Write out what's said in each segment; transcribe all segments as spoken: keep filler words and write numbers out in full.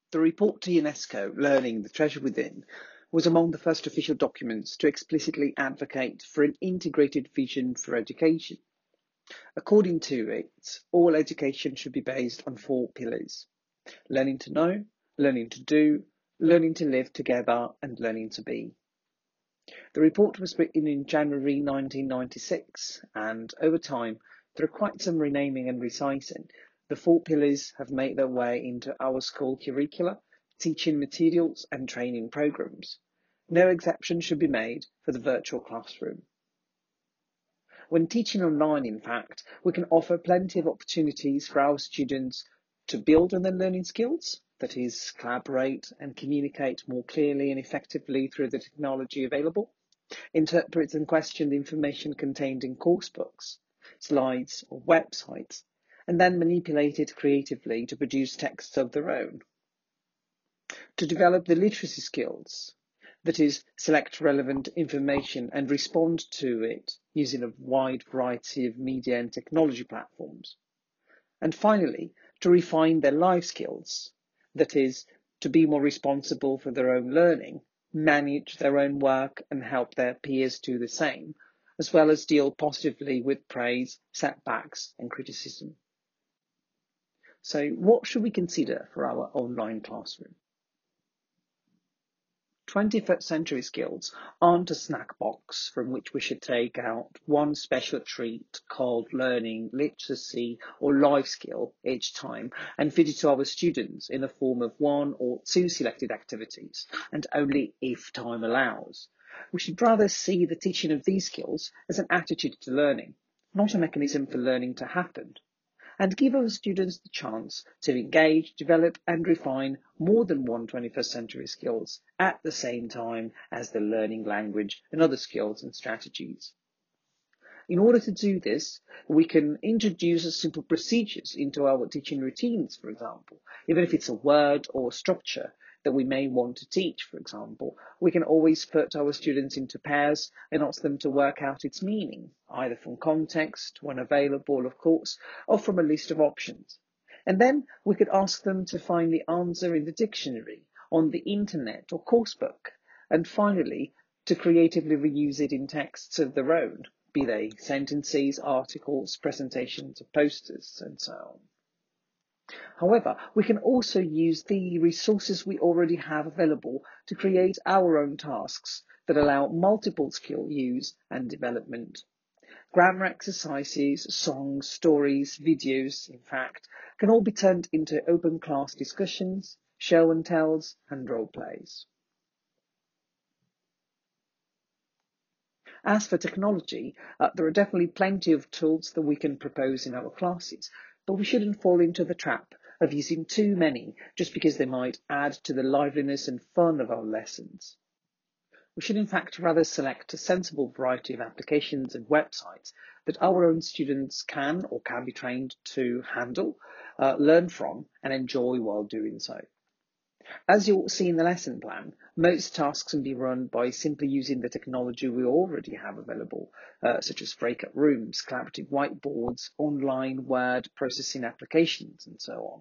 The report to UNESCO, Learning, the Treasure Within, was among the first official documents to explicitly advocate for an integrated vision for education. According to it, all education should be based on four pillars: learning to know, learning to do, learning to live together, and learning to be. The report was written in January nineteen ninety-six, and over time, through quite some renaming and resizing, the four pillars have made their way into our school curricula, teaching materials, and training programs. No exception should be made for the virtual classroom. When teaching online, in fact, we can offer plenty of opportunities for our students to build on their learning skills, that is, collaborate and communicate more clearly and effectively through the technology available, interpret and question the information contained in course books, slides, or websites, and then manipulate it creatively to produce texts of their own. To develop the literacy skills, that is, select relevant information and respond to it using a wide variety of media and technology platforms. And finally, to refine their life skills, that is, to be more responsible for their own learning, manage their own work and help their peers do the same, as well as deal positively with praise, setbacks and criticism. So what should we consider for our online classroom? twenty-first century skills aren't a snack box from which we should take out one special treat called learning, literacy or life skill each time and fit it to our students in the form of one or two selected activities, and only if time allows. We should rather see the teaching of these skills as an attitude to learning, not a mechanism for learning to happen, and give our students the chance to engage, develop and refine more than one twenty-first century skills at the same time as the learning language and other skills and strategies. In order to do this, we can introduce simple procedures into our teaching routines, for example. Even if it's a word or structure that we may want to teach, for example, we can always put our students into pairs and ask them to work out its meaning, either from context, when available, of course, or from a list of options. And then we could ask them to find the answer in the dictionary, on the internet or coursebook, and finally, to creatively reuse it in texts of their own, be they sentences, articles, presentations, or posters, and so on. However, we can also use the resources we already have available to create our own tasks that allow multiple skill use and development. Grammar exercises, songs, stories, videos, in fact, can all be turned into open class discussions, show and tells, and role plays. As for technology, uh, there are definitely plenty of tools that we can propose in our classes, but we shouldn't fall into the trap of using too many just because they might add to the liveliness and fun of our lessons. We should in fact rather select a sensible variety of applications and websites that our own students can or can be trained to handle, uh, learn from, and enjoy while doing so. As you'll see in the lesson plan, most tasks can be run by simply using the technology we already have available, uh, such as breakout rooms, collaborative whiteboards, online word processing applications, and so on.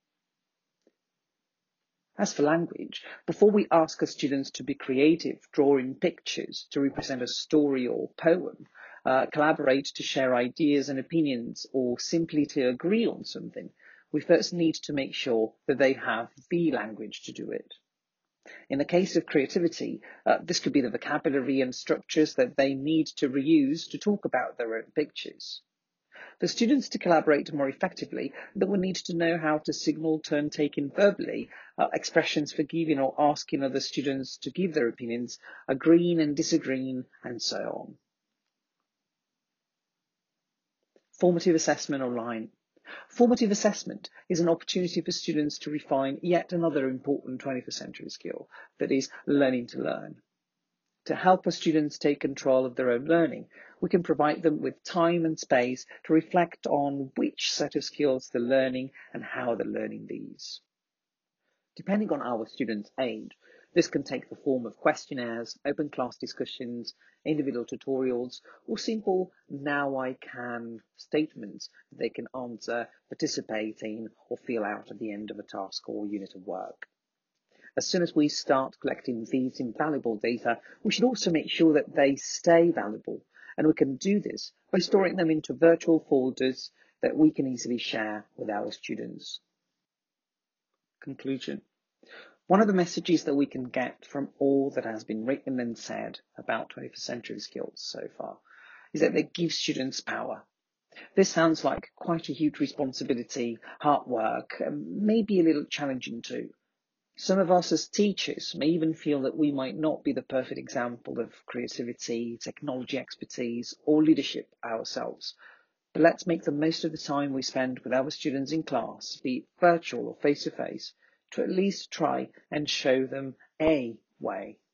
As for language, before we ask our students to be creative, drawing pictures to represent a story or poem, uh, collaborate to share ideas and opinions, or simply to agree on something, we first need to make sure that they have the language to do it. In the case of creativity, uh, this could be the vocabulary and structures that they need to reuse to talk about their own pictures. For students to collaborate more effectively, they will need to know how to signal turn taking verbally, uh, expressions for giving or asking other students to give their opinions, agreeing and disagreeing, and so on. Formative assessment online. Formative assessment is an opportunity for students to refine yet another important twenty-first century skill, that is, learning to learn. To help our students take control of their own learning, we can provide them with time and space to reflect on which set of skills they're learning and how they're learning these. Depending on our students' age, This can take the form of questionnaires, open class discussions, individual tutorials, or simple now I can statements that they can answer, participate in, or fill out at the end of a task or unit of work. As soon as we start collecting these invaluable data, we should also make sure that they stay valuable, and we can do this by storing them into virtual folders that we can easily share with our students. Conclusion. One of the messages that we can get from all that has been written and said about twenty-first century skills so far is that they give students power. This sounds like quite a huge responsibility, hard work, and maybe a little challenging too. Some of us as teachers may even feel that we might not be the perfect example of creativity, technology expertise, or leadership ourselves. But let's make the most of the time we spend with our students in class, be it virtual or face-to-face, to at least try and show them a way.